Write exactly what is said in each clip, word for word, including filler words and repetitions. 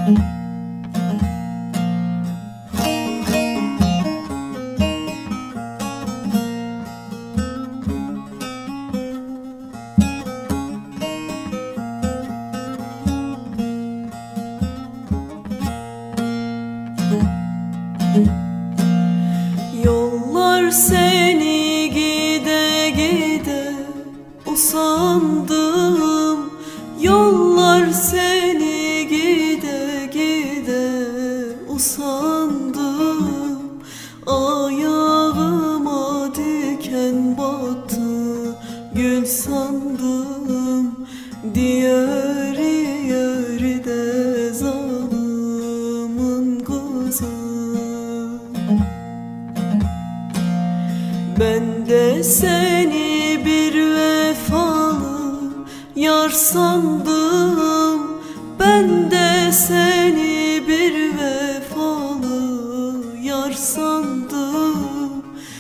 Yollar seni gide gide usandım. Yollar seni gide gide usandım. Ayağıma diken battı, gül sandım. Diğer yerde zalımın kızı. Ben de seni bir vefalı yar sandım. Ben de seni bir vefalı yar sandım.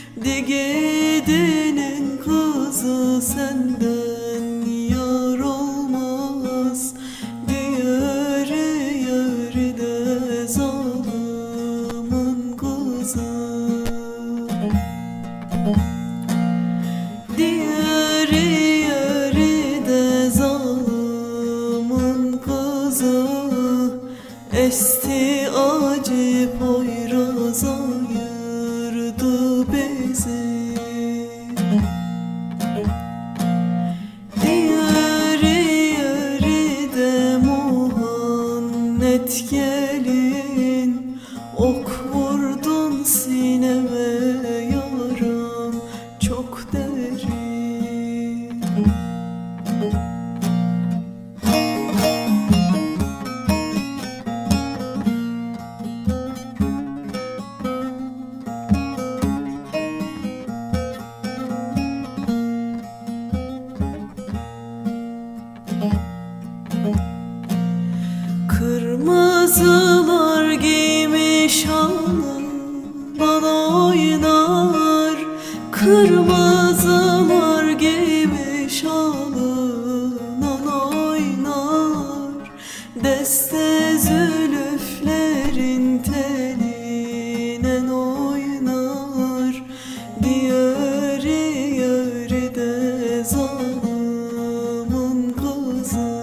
Digidinin kızı senden yar olmaz. Diğer yerde zalımın kızı. Diğer yerde zalımın kızı. Esti acı poyraz ayırdı bizi. Diğer yerde muhannet gelin. Ok vurdun sineme, yaram çok derin. Kırmızılar giymiş alnından oynar. Kırmızılar giymiş alnından oynar. Deste zülüflerin teline oynar. Diğer yerde zalımın kızı.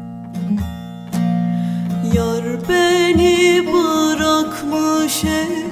Yar beni bırakmış